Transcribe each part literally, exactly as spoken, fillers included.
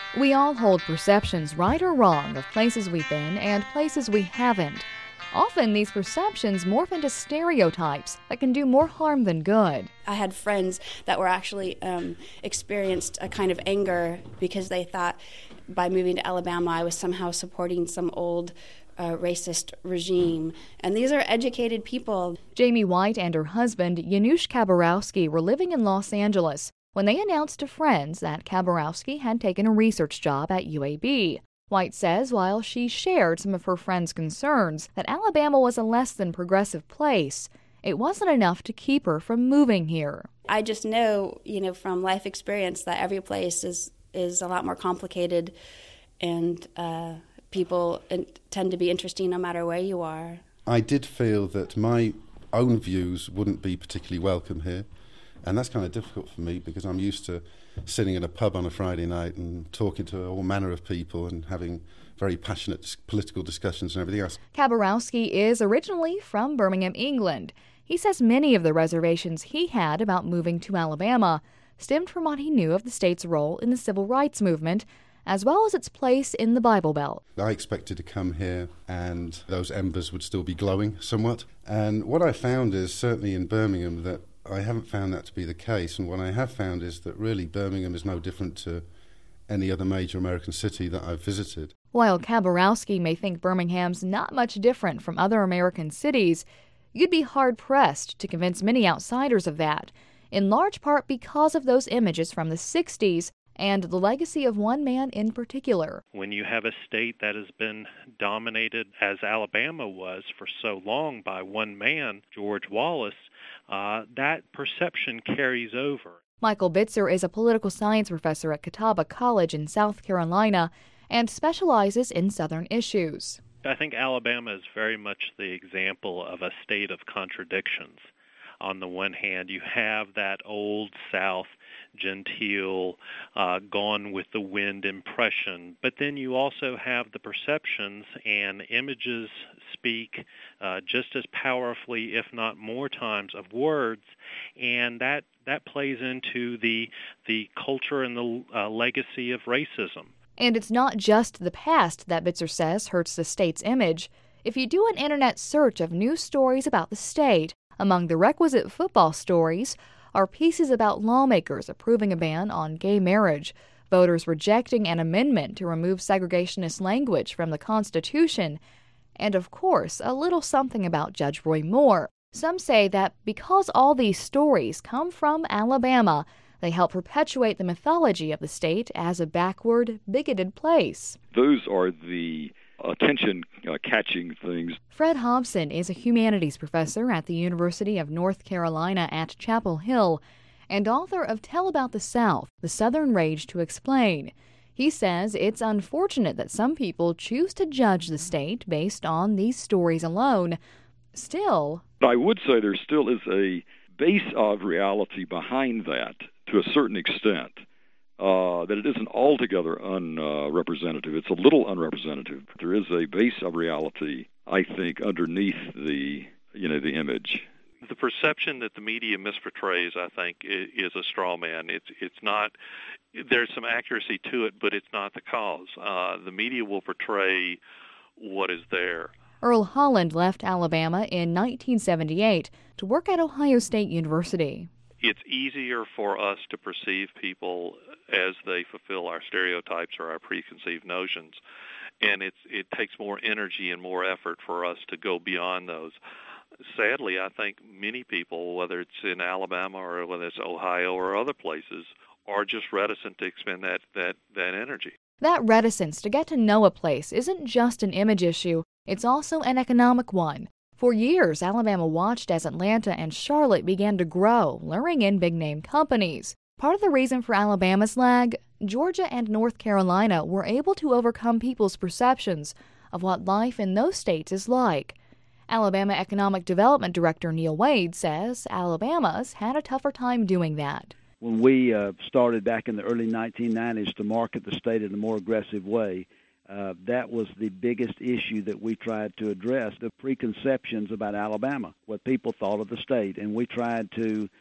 We all hold perceptions, right or wrong, of places we've been and places we haven't. Often these perceptions morph into stereotypes that can do more harm than good. I had friends that were actually um, experienced a kind of anger because they thought by moving to Alabama I was somehow supporting some old uh, racist regime. And these are educated people. Jamie White and her husband, Janusz Kaborowski, were living in Los Angeles when they announced to friends that Kaborowski had taken a research job at U A B. White says while she shared some of her friends' concerns that Alabama was a less than progressive place, it wasn't enough to keep her from moving here. I just know, you know, from life experience that every place is, is a lot more complicated, and uh, people tend to be interesting no matter where you are. I did feel that my own views wouldn't be particularly welcome here. And that's kind of difficult for me because I'm used to sitting in a pub on a Friday night and talking to all manner of people and having very passionate political discussions and everything else. Kaborowski is originally from Birmingham, England. He says many of the reservations he had about moving to Alabama stemmed from what he knew of the state's role in the civil rights movement, as well as its place in the Bible Belt. I expected to come here and those embers would still be glowing somewhat. And what I found is, certainly in Birmingham, that I haven't found that to be the case, and what I have found is that really Birmingham is no different to any other major American city that I've visited. While Kaborowski may think Birmingham's not much different from other American cities, you'd be hard-pressed to convince many outsiders of that, in large part because of those images from the sixties and the legacy of one man in particular. When you have a state that has been dominated, as Alabama was for so long, by one man, George Wallace, uh, that perception carries over. Michael Bitzer is a political science professor at Catawba College in South Carolina and specializes in Southern issues. I think Alabama is very much the example of a state of contradictions. On the one hand, you have that old South, genteel, uh, gone with the wind impression, but then you also have the perceptions, and images speak uh, just as powerfully, if not more times, of words, and that that plays into the the culture and the uh, legacy of racism. And it's not just the past that Bitzer says hurts the state's image. If you do an internet search of news stories about the state, among the requisite football stories are pieces about lawmakers approving a ban on gay marriage, voters rejecting an amendment to remove segregationist language from the Constitution, and, of course, a little something about Judge Roy Moore. Some say that because all these stories come from Alabama, they help perpetuate the mythology of the state as a backward, bigoted place. Those are the attention-catching uh, things. Fred Hobson is a humanities professor at the University of North Carolina at Chapel Hill and author of Tell About the South, The Southern Rage to Explain. He says it's unfortunate that some people choose to judge the state based on these stories alone. Still, I would say there still is a base of reality behind that to a certain extent. Uh, that it isn't altogether unrepresentative. It's a little unrepresentative. There is a base of reality, I think, underneath the, you know, the image. The perception that the media misportrays, I think, is a straw man. It's it's not. There's some accuracy to it, but it's not the cause. Uh, the media will portray what is there. Earl Holland left Alabama in nineteen seventy-eight to work at Ohio State University. It's easier for us to perceive people as they fulfill our stereotypes or our preconceived notions, and it's it takes more energy and more effort for us to go beyond those. Sadly, I think many people, whether it's in Alabama or whether it's Ohio or other places, are just reticent to expend that, that, that energy. That reticence to get to know a place isn't just an image issue, it's also an economic one. For years, Alabama watched as Atlanta and Charlotte began to grow, luring in big-name companies. Part of the reason for Alabama's lag, Georgia and North Carolina were able to overcome people's perceptions of what life in those states is like. Alabama Economic Development Director Neil Wade says Alabama's had a tougher time doing that. When we uh, started back in the early nineteen nineties to market the state in a more aggressive way, Uh, that was the biggest issue that we tried to address, the preconceptions about Alabama, what people thought of the state. And we tried to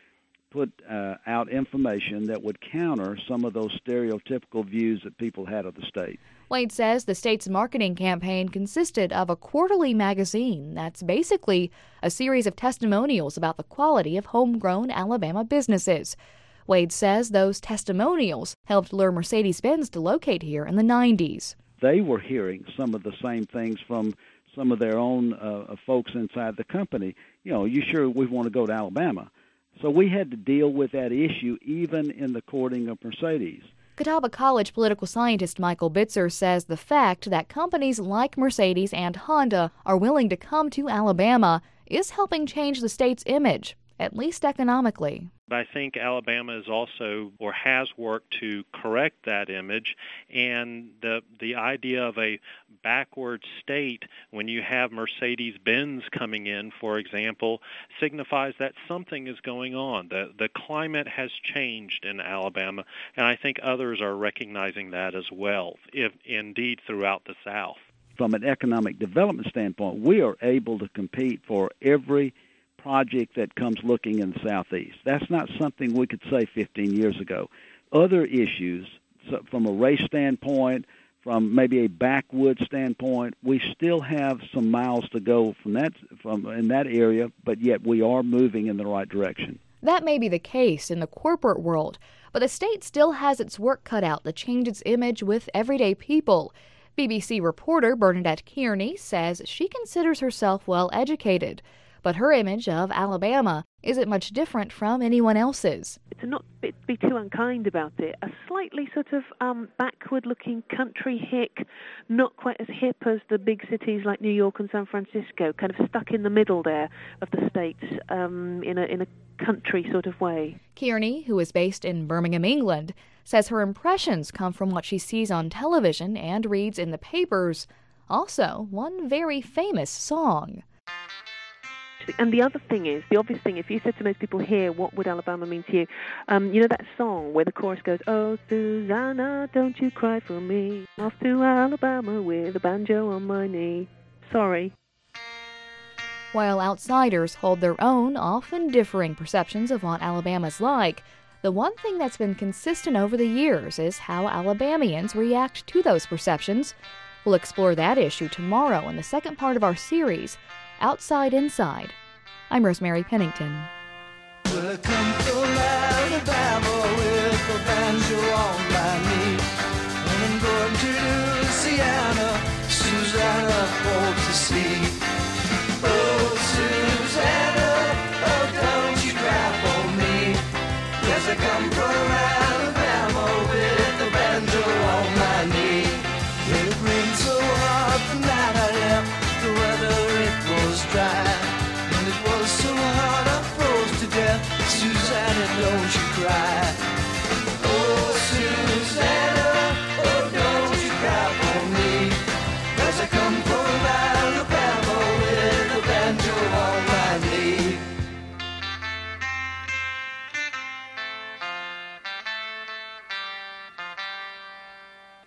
put uh, out information that would counter some of those stereotypical views that people had of the state. Wade says the state's marketing campaign consisted of a quarterly magazine that's basically a series of testimonials about the quality of homegrown Alabama businesses. Wade says those testimonials helped lure Mercedes-Benz to locate here in the nineties. They were hearing some of the same things from some of their own uh, folks inside the company. You know, you sure we want to go to Alabama? So we had to deal with that issue even in the courting of Mercedes. Catawba College political scientist Michael Bitzer says the fact that companies like Mercedes and Honda are willing to come to Alabama is helping change the state's image, at least economically. I think Alabama is also, or has worked to correct that image, and the the idea of a backward state, when you have Mercedes-Benz coming in, for example, signifies that something is going on. The, the climate has changed in Alabama, and I think others are recognizing that as well, if indeed throughout the South. From an economic development standpoint, we are able to compete for every project that comes looking in the Southeast. That's not something we could say fifteen years ago. Other issues, so from a race standpoint, from maybe a backwoods standpoint, we still have some miles to go from that from in that area, but yet we are moving in the right direction. That may be the case in the corporate world, but the state still has its work cut out to change its image with everyday people. B B C reporter Bernadette Kearney says she considers herself well educated, but her image of Alabama isn't much different from anyone else's. To not be, be too unkind about it, a slightly sort of um, backward-looking country hick, not quite as hip as the big cities like New York and San Francisco, kind of stuck in the middle there of the states um, in a in a country sort of way. Kearney, who is based in Birmingham, England, says her impressions come from what she sees on television and reads in the papers. Also, one very famous song. And the other thing is, the obvious thing, if you said to most people here, what would Alabama mean to you? Um, you know that song where the chorus goes, "Oh, Susanna, don't you cry for me. Off to Alabama with a banjo on my knee." Sorry. While outsiders hold their own, often differing perceptions of what Alabama's like, the one thing that's been consistent over the years is how Alabamians react to those perceptions. We'll explore that issue tomorrow in the second part of our series, Outside Inside. I'm Rosemary Pennington. Well, I come from Alabama with a banjo on